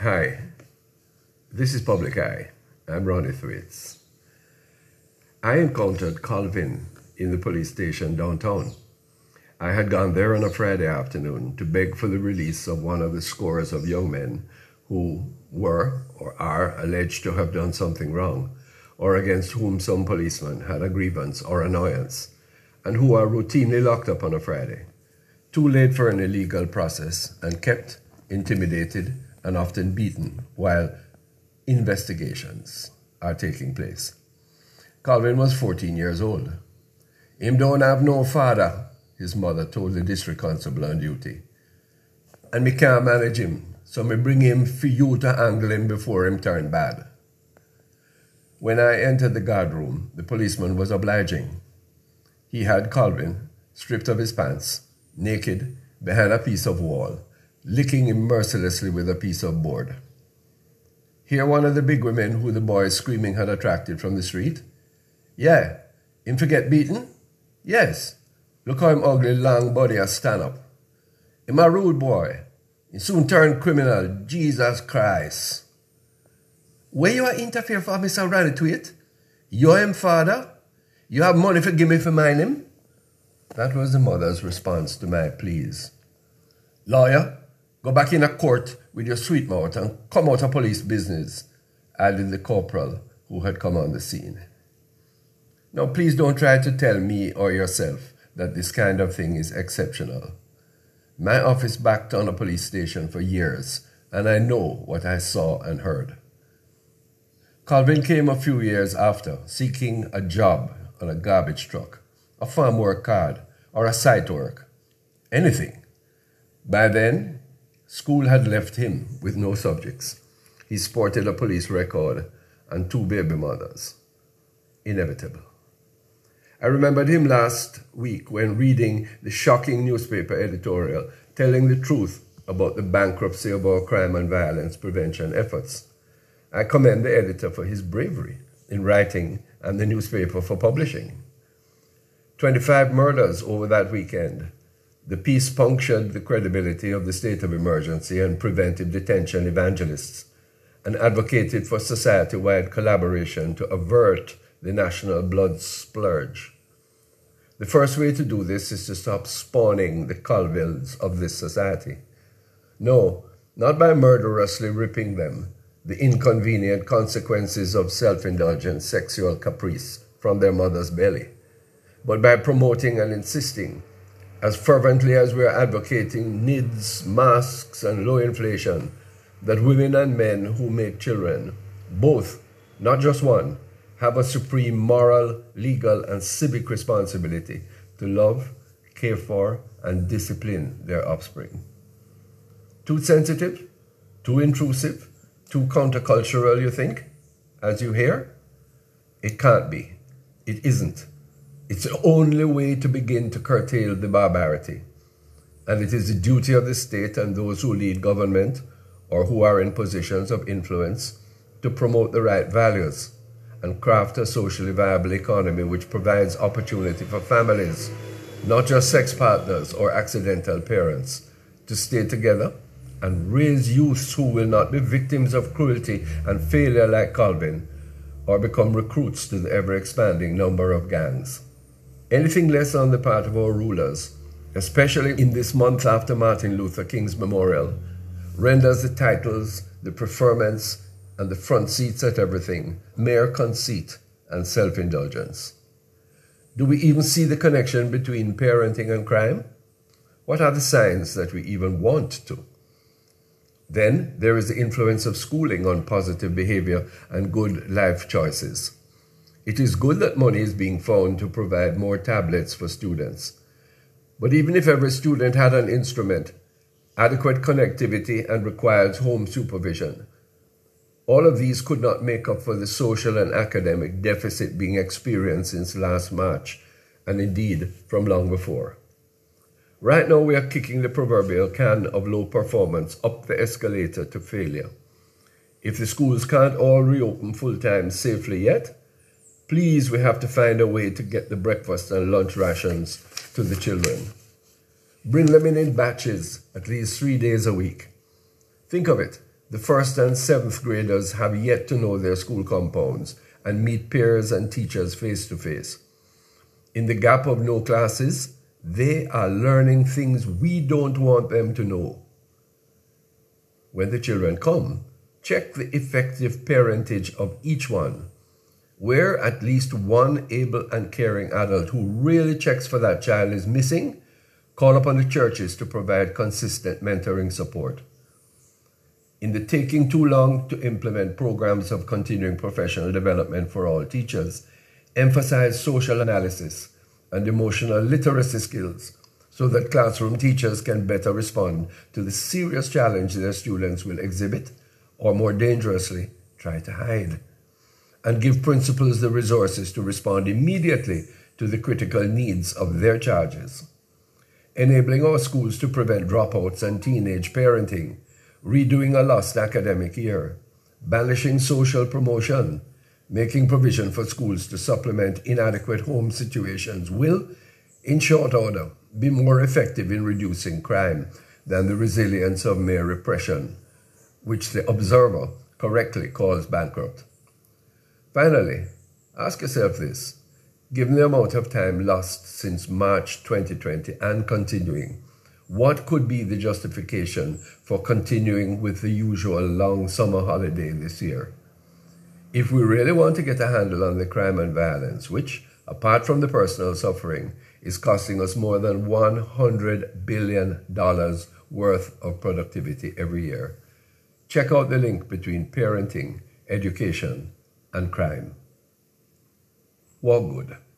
Hi, this is Public Eye. I'm Ronnie Thwaites. I encountered Calvin in the police station downtown. I had gone there on a Friday afternoon to beg for the release of one of the scores of young men who were or are alleged to have done something wrong, or against whom some policeman had a grievance or annoyance, and who are routinely locked up on a Friday, too late for an illegal process, and kept, intimidated, and often beaten while investigations are taking place. Calvin was 14 years old. "Him don't have no father," his mother told the district constable on duty. "And me can't manage him, so me bring him for you to handle him before him turn bad." When I entered the guard room, the policeman was obliging. He had Calvin stripped of his pants, naked, behind a piece of wall, licking him mercilessly with a piece of board. Hear one of the big women who the boys screaming had attracted from the street? "Yeah, him forget beaten? Yes. Look how him ugly long body a stand up. Him a rude boy. He soon turn criminal, Jesus Christ." "Where you a interfere for, Mr. Ronnie Thwaites? You're him father? You have money for give me for mind him?" That was the mother's response to my pleas. "Lawyer, go back in a court with your sweet mouth and come out of police business," added the corporal who had come on the scene. Now, please don't try to tell me or yourself that this kind of thing is exceptional. My office backed on a police station for years, and I know what I saw and heard. Calvin came a few years after, seeking a job on a garbage truck, a farm work card, or a site work. Anything. By then, school had left him with no subjects. He sported a police record and 2 baby mothers. Inevitable. I remembered him last week when reading the shocking newspaper editorial telling the truth about the bankruptcy of our crime and violence prevention efforts. I commend the editor for his bravery in writing and the newspaper for publishing. 25 murders over that weekend. The piece punctured the credibility of the state of emergency and preventive detention evangelists and advocated for society-wide collaboration to avert the national blood splurge. The first way to do this is to stop spawning the Colvilles of this society. No, not by murderously ripping them, the inconvenient consequences of self-indulgent sexual caprice from their mother's belly, but by promoting and insisting, as fervently as we are advocating NIDS, masks, and low inflation, that women and men who make children, both, not just one, have a supreme moral, legal, and civic responsibility to love, care for, and discipline their offspring. Too sensitive? Too intrusive? Too countercultural, you think, as you hear? It can't be. It isn't. It's the only way to begin to curtail the barbarity. And it is the duty of the state and those who lead government or who are in positions of influence to promote the right values and craft a socially viable economy which provides opportunity for families, not just sex partners or accidental parents, to stay together and raise youths who will not be victims of cruelty and failure like Calvin or become recruits to the ever-expanding number of gangs. Anything less on the part of our rulers, especially in this month after Martin Luther King's memorial, renders the titles, the preferments, and the front seats at everything mere conceit and self-indulgence. Do we even see the connection between parenting and crime? What are the signs that we even want to? Then there is the influence of schooling on positive behavior and good life choices. It is good that money is being found to provide more tablets for students. But even if every student had an instrument, adequate connectivity, and required home supervision, all of these could not make up for the social and academic deficit being experienced since last March, and indeed from long before. Right now we are kicking the proverbial can of low performance up the escalator to failure. If the schools can't all reopen full-time safely yet, please, we have to find a way to get the breakfast and lunch rations to the children. Bring them in batches, at least 3 days a week. Think of it. The 1st and 7th graders have yet to know their school compounds and meet peers and teachers face to face. In the gap of no classes, they are learning things we don't want them to know. When the children come, check the effective parentage of each one. Where at least one able and caring adult who really checks for that child is missing, call upon the churches to provide consistent mentoring support. In the taking too long to implement programs of continuing professional development for all teachers, emphasize social analysis and emotional literacy skills so that classroom teachers can better respond to the serious challenge their students will exhibit or, more dangerously, try to hide. And give principals the resources to respond immediately to the critical needs of their charges. Enabling our schools to prevent dropouts and teenage parenting, redoing a lost academic year, banishing social promotion, making provision for schools to supplement inadequate home situations will, in short order, be more effective in reducing crime than the resilience of mere repression, which the Observer correctly calls bankrupt. Finally, ask yourself this: given the amount of time lost since March 2020 and continuing, what could be the justification for continuing with the usual long summer holiday this year? If we really want to get a handle on the crime and violence, which, apart from the personal suffering, is costing us more than $100 billion worth of productivity every year, check out the link between parenting, education, and crime. Walk good.